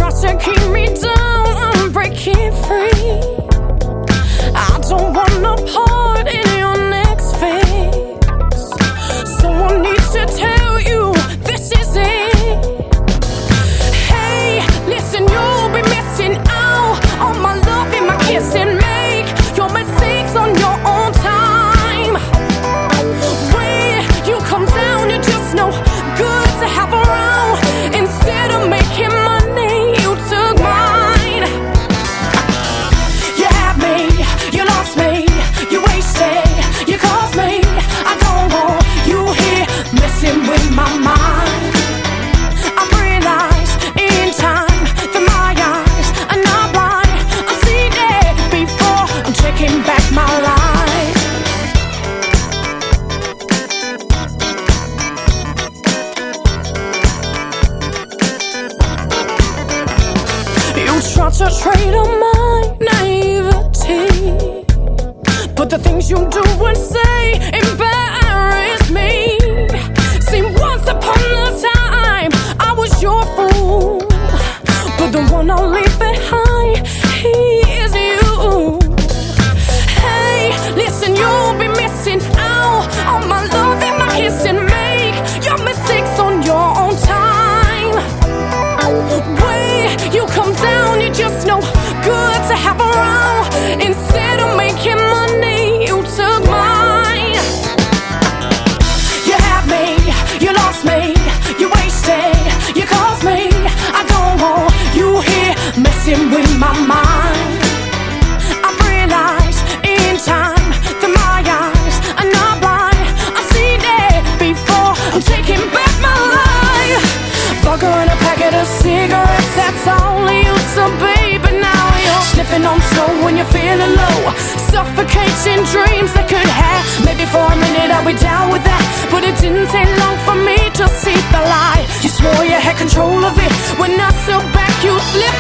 try to keep me down, I'm breaking free. I don't want no part in your next phase. Someone needs to tell you this is it. Hey, listen, you'll be missing out on my love and my kiss and make your mistakes on your own time. When you come down, you're just no good to have around. Instead of making money, you took mine. You had me, you lost me, you wasted, you caused me. I don't want you here messing with my mind. I realized in time that my eyes are not blind. I see that before I'm taking back my life. You try to trade on my naivety, but the things you do and say embarrass me. See, once upon a time I was your fool, but the one I'll leave behind, he is you. Hey, listen, you'll be missing out on my love and my kiss and make your mistakes on your own time. When you come down, you're just no good to have around. Instead of making money, you took mine. You had me, you lost me, you wasted, you caused me. I don't want you here messing with my mind. I've realized in time that my eyes are not blind. I see that before I'm taking back my life. Vodka and a packet of cigarettes, that's all I used to be. But now you're sniffing on snow when you're feeling low, suffocating dreams that could have. Maybe for a minute I'll be down with that, but it didn't take long for me to see the light. You swore you had control of it. When I stood back, you slipped